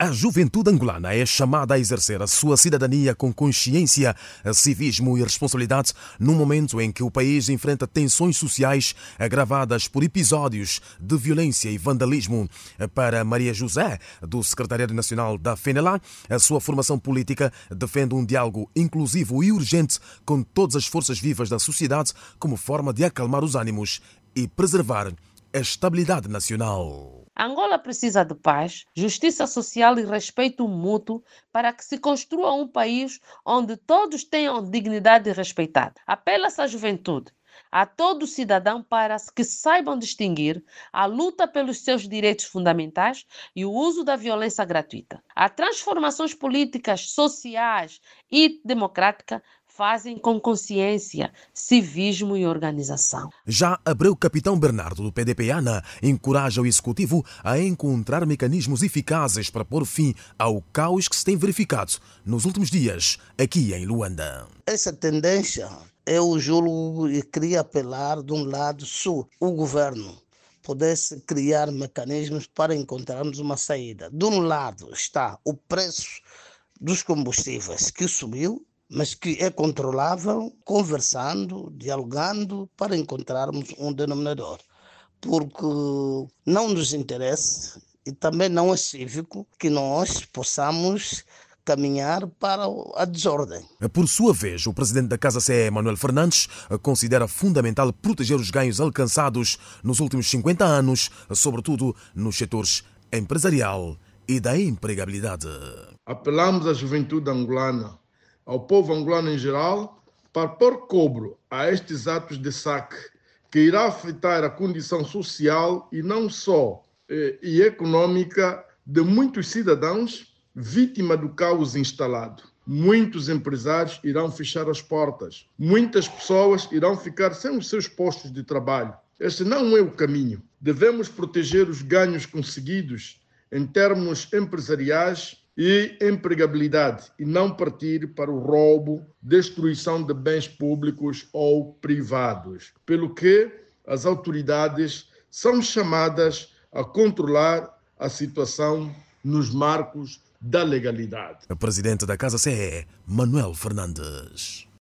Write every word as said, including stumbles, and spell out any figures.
A juventude angolana é chamada a exercer a sua cidadania com consciência, civismo e responsabilidade num momento em que o país enfrenta tensões sociais agravadas por episódios de violência e vandalismo. Para Maria José, do Secretariado Nacional da FENELA, a sua formação política defende um diálogo inclusivo e urgente com todas as forças vivas da sociedade como forma de acalmar os ânimos e preservar a estabilidade nacional. Angola precisa de paz, justiça social e respeito mútuo para que se construa um país onde todos tenham dignidade respeitada. Apela-se à juventude, a todo cidadão para que saibam distinguir a luta pelos seus direitos fundamentais e o uso da violência gratuita. As transformações políticas, sociais e democráticas fazem com consciência, civismo e organização. Já Abreu Capitão Bernardo, do P D P ANA, encoraja o Executivo a encontrar mecanismos eficazes para pôr fim ao caos que se tem verificado nos últimos dias aqui em Luanda. Essa tendência, eu julgo e queria apelar de um lado, se o governo pudesse criar mecanismos para encontrarmos uma saída. De um lado está o preço dos combustíveis que subiu, mas que é controlável, conversando, dialogando, para encontrarmos um denominador. Porque não nos interessa e também não é cívico que nós possamos caminhar para a desordem. Por sua vez, o presidente da Casa C E, Manuel Fernandes, considera fundamental proteger os ganhos alcançados nos últimos cinquenta anos, sobretudo nos setores empresarial e da empregabilidade. Apelamos à juventude angolana, ao povo angolano em geral, para pôr cobro a estes atos de saque que irá afetar a condição social e não só eh, e econômica de muitos cidadãos vítima do caos instalado. Muitos empresários irão fechar as portas, muitas pessoas irão ficar sem os seus postos de trabalho. Este não é o caminho. Devemos proteger os ganhos conseguidos em termos empresariais e empregabilidade e não partir para o roubo, destruição de bens públicos ou privados, pelo que as autoridades são chamadas a controlar a situação nos marcos da legalidade. O presidente da Casa C E, Manuel Fernandes.